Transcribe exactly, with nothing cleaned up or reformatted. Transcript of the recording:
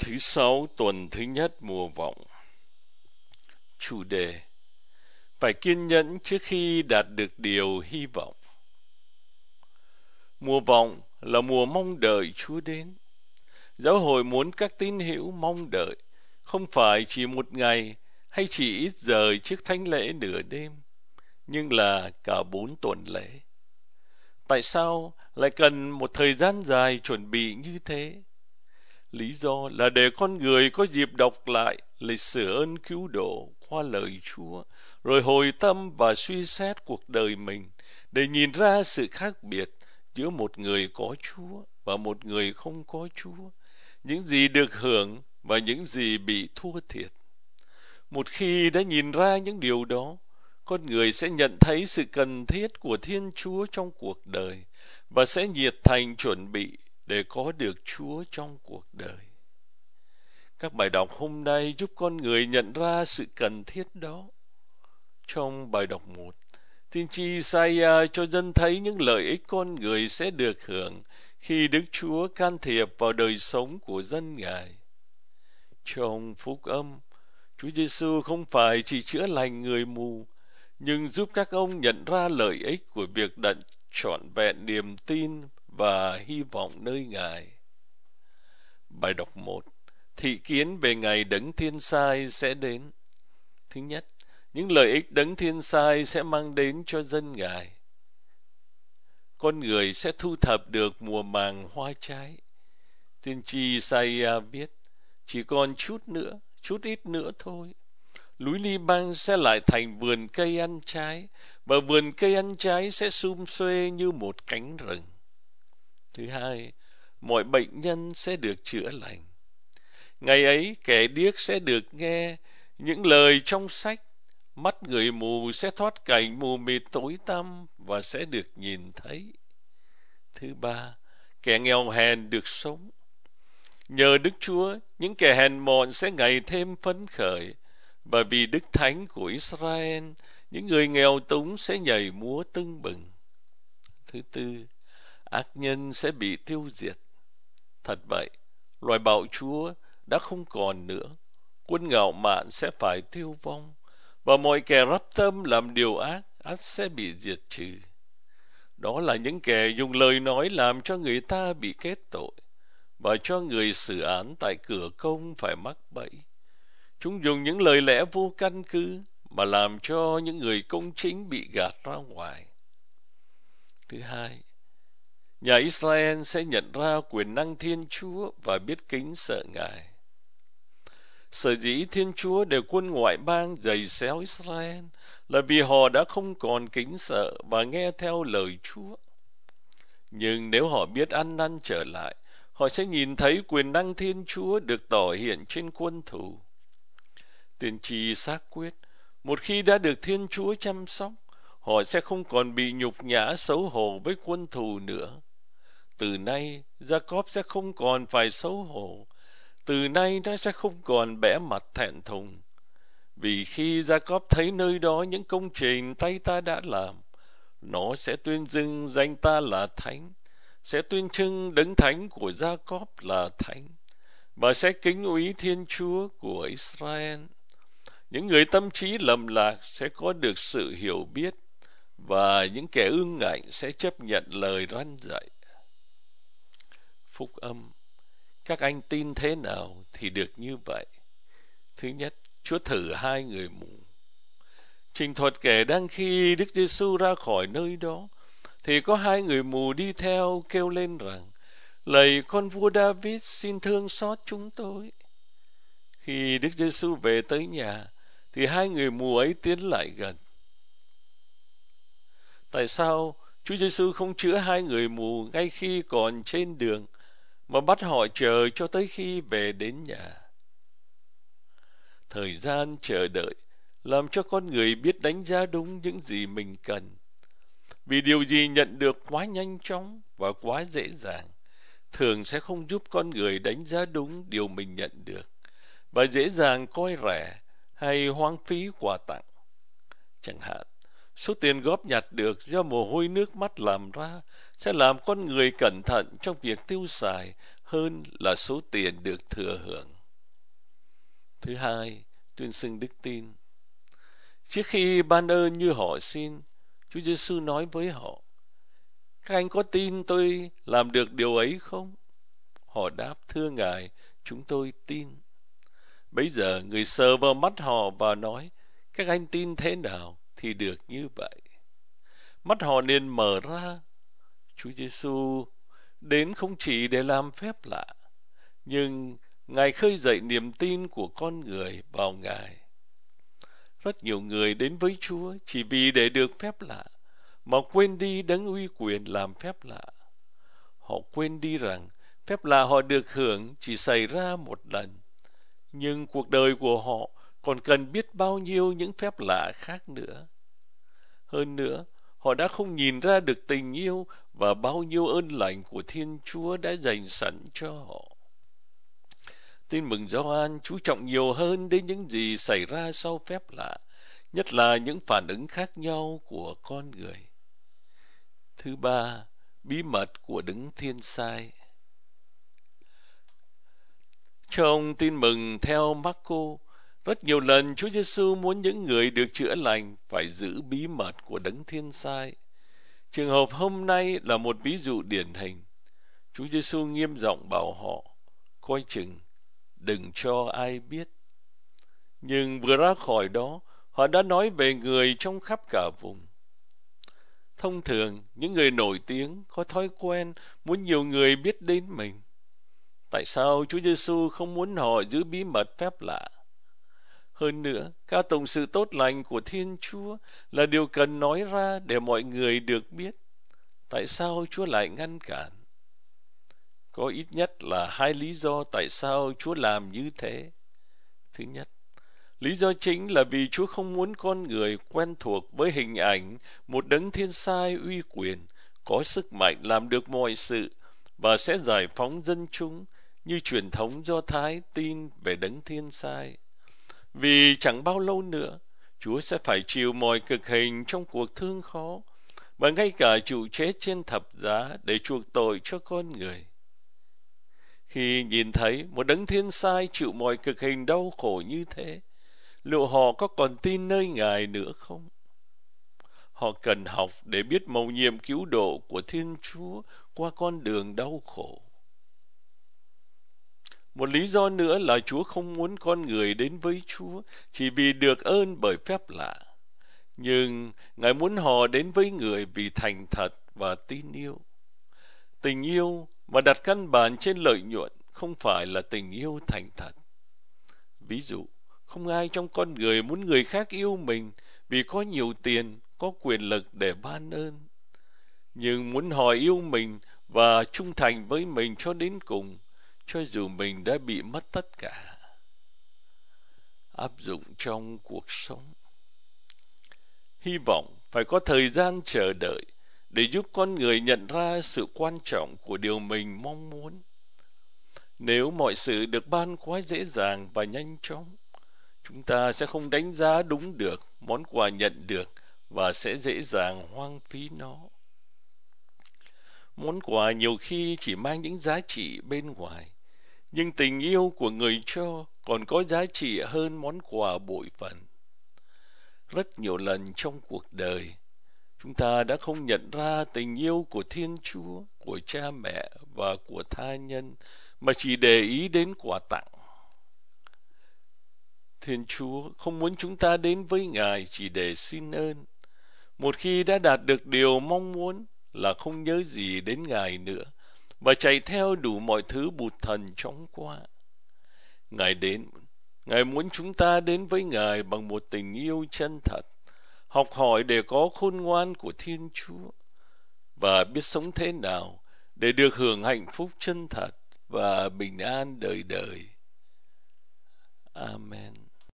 Thứ sáu tuần thứ nhất mùa vọng. Chủ đề: phải kiên nhẫn trước khi đạt được điều hy vọng. Mùa vọng là mùa mong đợi Chúa đến. Giáo hội muốn các tín hữu mong đợi không phải chỉ một ngày hay chỉ ít giờ trước thánh lễ nửa đêm, nhưng là cả bốn tuần lễ. Tại sao lại cần một thời gian dài chuẩn bị như thế? Lý do là để con người có dịp đọc lại lịch sử ơn cứu độ qua lời Chúa, rồi hồi tâm và suy xét cuộc đời mình, để nhìn ra sự khác biệt giữa một người có Chúa và một người không có Chúa, những gì được hưởng và những gì bị thua thiệt. Một khi đã nhìn ra những điều đó, con người sẽ nhận thấy sự cần thiết của Thiên Chúa trong cuộc đời và sẽ nhiệt thành chuẩn bị để có được Chúa trong cuộc đời. Các bài đọc hôm nay giúp con người nhận ra sự cần thiết đó. Trong bài đọc một, tiên tri Isaiah cho dân thấy những lợi ích con người sẽ được hưởng khi Đức Chúa can thiệp vào đời sống của dân Ngài. Trong Phúc Âm, Chúa Giêsu không phải chỉ chữa lành người mù, nhưng giúp các ông nhận ra lợi ích của việc đặt trọn vẹn niềm tin và hy vọng nơi Ngài. Bài đọc một, thị kiến về ngày Đấng Thiên Sai sẽ đến. Thứ nhất, những lợi ích Đấng Thiên Sai sẽ mang đến cho dân Ngài. Con người sẽ thu thập được mùa màng hoa trái. Tiên tri Isaiah viết, chỉ còn chút nữa, chút ít nữa thôi, núi Li-bang sẽ lại thành vườn cây ăn trái, và vườn cây ăn trái sẽ sum xuê như một cánh rừng. Thứ hai, mọi bệnh nhân sẽ được chữa lành. Ngày ấy, kẻ điếc sẽ được nghe những lời trong sách, mắt người mù sẽ thoát cảnh mù mịt tối tăm và sẽ được nhìn thấy. Thứ ba, kẻ nghèo hèn được sống. Nhờ Đức Chúa, những kẻ hèn mọn sẽ ngày thêm phấn khởi, và vì Đức Thánh của Israel, những người nghèo túng sẽ nhảy múa tưng bừng. Thứ tư, ác nhân sẽ bị tiêu diệt. Thật vậy, loài bạo chúa đã không còn nữa, quân ngạo mạn sẽ phải tiêu vong, và mọi kẻ rắp tâm làm điều ác ắt sẽ bị diệt trừ. Đó là những kẻ dùng lời nói làm cho người ta bị kết tội, và cho người xử án tại cửa công phải mắc bẫy. Chúng dùng những lời lẽ vô căn cứ mà làm cho những người công chính bị gạt ra ngoài. Thứ hai, nhà Israel sẽ nhận ra quyền năng Thiên Chúa và biết kính sợ Ngài. Sở dĩ Thiên Chúa để quân ngoại bang giày xéo Israel là vì họ đã không còn kính sợ và nghe theo lời Chúa. Nhưng nếu họ biết ăn năn trở lại, họ sẽ nhìn thấy quyền năng Thiên Chúa được tỏ hiện trên quân thù. Tiên tri xác quyết, một khi đã được Thiên Chúa chăm sóc, họ sẽ không còn bị nhục nhã xấu hổ với quân thù nữa. Từ nay, Jacob sẽ không còn phải xấu hổ. Từ nay nó sẽ không còn bẽ mặt thẹn thùng. Vì khi Jacob thấy nơi đó những công trình tay ta đã làm, nó sẽ tuyên dưng danh ta là thánh, sẽ tuyên trưng Đấng Thánh của Jacob là thánh, và sẽ kính úy Thiên Chúa của Israel. Những người tâm trí lầm lạc sẽ có được sự hiểu biết, và những kẻ ương ngạnh sẽ chấp nhận lời răn dạy. Phúc âm. Các anh tin thế nào thì được như vậy. Thứ nhất, Chúa thử hai người mù. Trình thuật kể đang khi Đức Giêsu ra khỏi nơi đó, thì có hai người mù đi theo kêu lên rằng, lạy con vua David, xin thương xót chúng tôi. Khi Đức Giêsu về tới nhà, thì hai người mù ấy tiến lại gần. Tại sao Chúa Giêsu không chữa hai người mù ngay khi còn trên đường, mà bắt họ chờ cho tới khi về đến nhà? Thời gian chờ đợi làm cho con người biết đánh giá đúng những gì mình cần. Vì điều gì nhận được quá nhanh chóng và quá dễ dàng thường sẽ không giúp con người đánh giá đúng điều mình nhận được, và dễ dàng coi rẻ hay hoang phí quà tặng. Chẳng hạn, số tiền góp nhặt được do mồ hôi nước mắt làm ra sẽ làm con người cẩn thận trong việc tiêu xài hơn là số tiền được thừa hưởng. Thứ hai, tuyên xưng đức tin. Trước khi ban ơn như họ xin, Chúa Giêsu nói với họ: các anh có tin tôi làm được điều ấy không? Họ đáp: thưa Ngài, chúng tôi tin. Bấy giờ người sờ vào mắt họ và nói: các anh tin thế nào thì được như vậy. Mắt họ nên mở ra. Chúa Giêsu đến không chỉ để làm phép lạ, nhưng Ngài khơi dậy niềm tin của con người vào Ngài. Rất nhiều người đến với Chúa chỉ vì để được phép lạ, mà quên đi đấng uy quyền làm phép lạ. Họ quên đi rằng phép lạ họ được hưởng chỉ xảy ra một lần, nhưng cuộc đời của họ còn cần biết bao nhiêu những phép lạ khác nữa. Hơn nữa, họ đã không nhìn ra được tình yêu và bao nhiêu ơn lành của Thiên Chúa đã dành sẵn cho họ. Tin mừng Gioan chú trọng nhiều hơn đến những gì xảy ra sau phép lạ, nhất là những phản ứng khác nhau của con người. Thứ ba, bí mật của Đấng Thiên Sai. Trong tin mừng theo Marco, rất nhiều lần Chúa Giêsu muốn những người được chữa lành phải giữ bí mật của Đấng Thiên Sai. Trường hợp hôm nay là một ví dụ điển hình. Chúa Giêsu nghiêm giọng bảo họ: coi chừng, đừng cho ai biết. Nhưng vừa ra khỏi đó, họ đã nói về người trong khắp cả vùng. Thông thường, những người nổi tiếng có thói quen muốn nhiều người biết đến mình. Tại sao Chúa Giêsu không muốn họ giữ bí mật phép lạ? Hơn nữa, ca tụng sự tốt lành của Thiên Chúa là điều cần nói ra để mọi người được biết. Tại sao Chúa lại ngăn cản? Có ít nhất là hai lý do tại sao Chúa làm như thế. Thứ nhất, lý do chính là vì Chúa không muốn con người quen thuộc với hình ảnh một đấng thiên sai uy quyền, có sức mạnh làm được mọi sự và sẽ giải phóng dân chúng như truyền thống Do Thái tin về đấng thiên sai. Vì chẳng bao lâu nữa, Chúa sẽ phải chịu mọi cực hình trong cuộc thương khó, và ngay cả chịu chết trên thập giá để chuộc tội cho con người. Khi nhìn thấy một đấng thiên sai chịu mọi cực hình đau khổ như thế, liệu họ có còn tin nơi Ngài nữa không? Họ cần học để biết mầu nhiệm cứu độ của Thiên Chúa qua con đường đau khổ. Một lý do nữa là Chúa không muốn con người đến với Chúa chỉ vì được ơn bởi phép lạ, nhưng Ngài muốn họ đến với người vì thành thật và tin yêu. Tình yêu mà đặt căn bản trên lợi nhuận không phải là tình yêu thành thật. Ví dụ, không ai trong con người muốn người khác yêu mình vì có nhiều tiền, có quyền lực để ban ơn. Nhưng muốn họ yêu mình và trung thành với mình cho đến cùng, cho dù mình đã bị mất tất cả. Áp dụng trong cuộc sống. Hy vọng phải có thời gian chờ đợi để giúp con người nhận ra sự quan trọng của điều mình mong muốn. Nếu mọi sự được ban quá dễ dàng và nhanh chóng, chúng ta sẽ không đánh giá đúng được món quà nhận được và sẽ dễ dàng hoang phí nó. Món quà nhiều khi chỉ mang những giá trị bên ngoài, nhưng tình yêu của người cho còn có giá trị hơn món quà bội phần. Rất nhiều lần trong cuộc đời, chúng ta đã không nhận ra tình yêu của Thiên Chúa, của cha mẹ và của tha nhân, mà chỉ để ý đến quà tặng. Thiên Chúa không muốn chúng ta đến với Ngài chỉ để xin ơn. Một khi đã đạt được điều mong muốn là không nhớ gì đến Ngài nữa và chạy theo đủ mọi thứ bụt thần chóng qua. Ngài đến, Ngài muốn chúng ta đến với Ngài bằng một tình yêu chân thật, học hỏi để có khôn ngoan của Thiên Chúa và biết sống thế nào để được hưởng hạnh phúc chân thật và bình an đời đời. Amen.